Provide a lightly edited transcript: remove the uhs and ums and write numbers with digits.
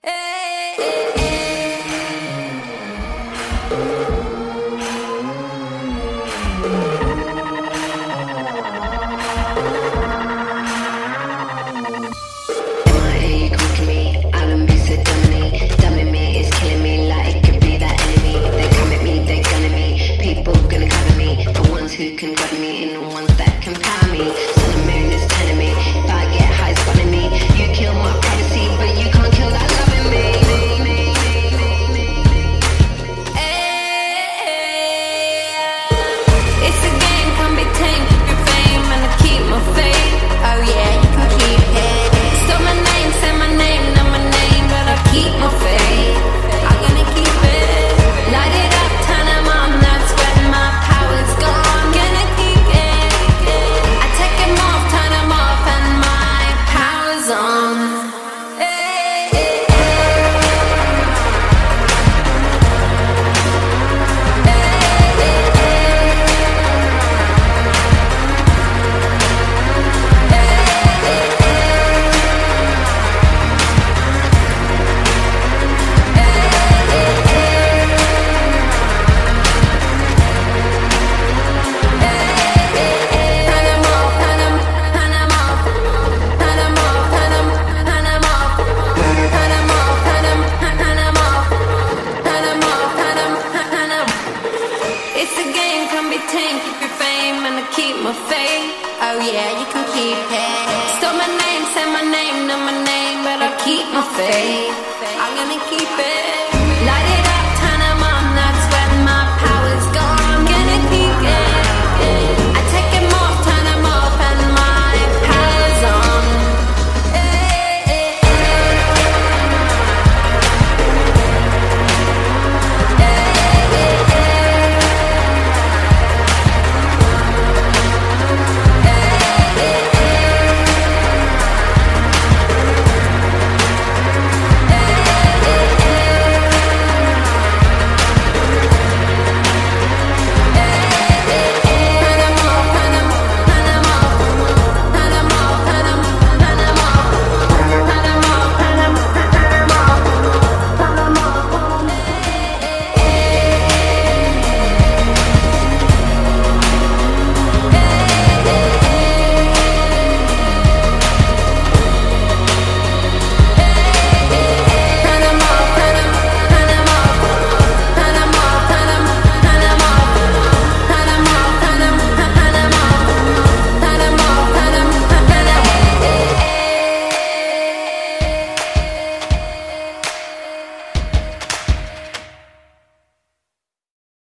Who can cover me and the ones that can power me. Sun and moon is telling me if I get high, it's fun me. You kill my privacy, but you can't kill that love in me. It's a game, can't be tamed. Keep your fame and I keep my faith. Oh yeah, you can keep it. Stop my name, say my name, not my name, but I keep my faith. I'm gonna keep it. Light it up, turn them on. That's when my power's gone. Keep your fame and I keep my faith. Oh yeah, you can keep it. Stop my name, say my name, not my name, but I keep my faith. I'm gonna keep it.